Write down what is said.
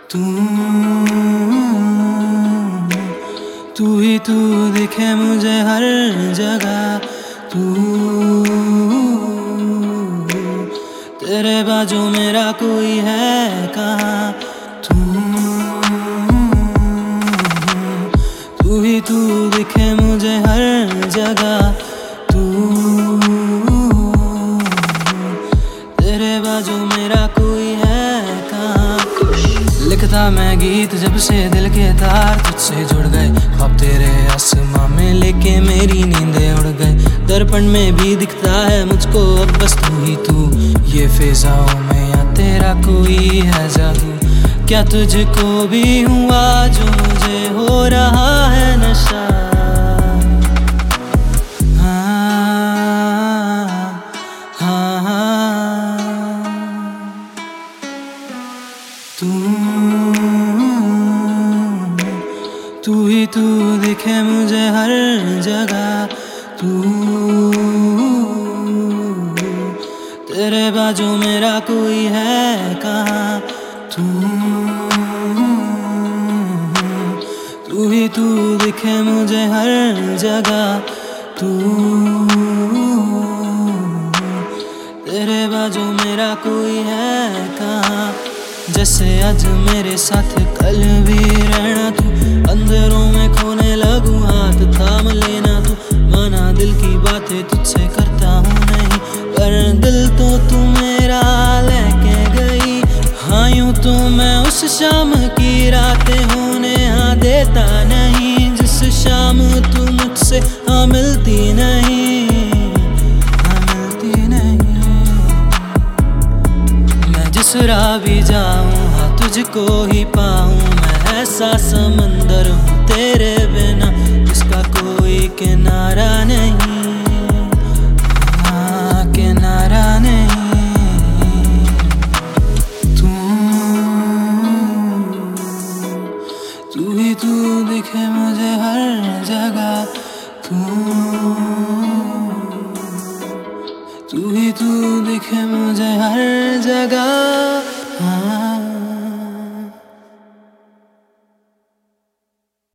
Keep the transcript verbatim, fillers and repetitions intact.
तू तू ही तू दिखे मुझे हर जगह। तू तेरे बाजू मेरा कोई है कहाँ। तू तू ही तू दिखे मुझे हर जगह। तू तेरे बाजू मेरा कोई है कहाँ। लिखता मैं गीत जब से दिल के तार तुझसे जुड़ गए। ख्वाब तेरे आसमां में लेके मेरी नींदें उड़ गए। दर्पण में भी दिखता है मुझको अब बस तू ही तू। ये फिजाओं में या तेरा कोई है जादू। क्या तुझको भी हुआ जो मुझे हो रहा है नशा। हाँ हाँ तू तू ही तू दिखे मुझे हर जगह। तू तेरे बाजू मेरा कोई है कहाँ। तू तू ही तू दिखे मुझे हर जगह। तू तेरे बाजू मेरा कोई है कहाँ। जैसे आज मेरे साथ कल भी रहना तू। अंदरों में खोने लगूं हाथ थाम लेना तू। माना दिल की बातें तुझसे करता हूँ नहीं पर दिल तो तू मेरा लेके गई। हाँ यूं तो मैं उस शाम की रातें होने हाँ देता नहीं जिस शाम तू मुझसे हाँ मिलती नहीं। हाँ मिलती नहीं। मैं जिस राह भी जाऊँ हाँ तुझको ही पाऊँ। मैं ऐसा समंदर हूँ तेरे बिना जिसका कोई किनारा नहीं। हाँ किनारा नहीं। तू तू ही तू दिखे मुझे हर जगह। तू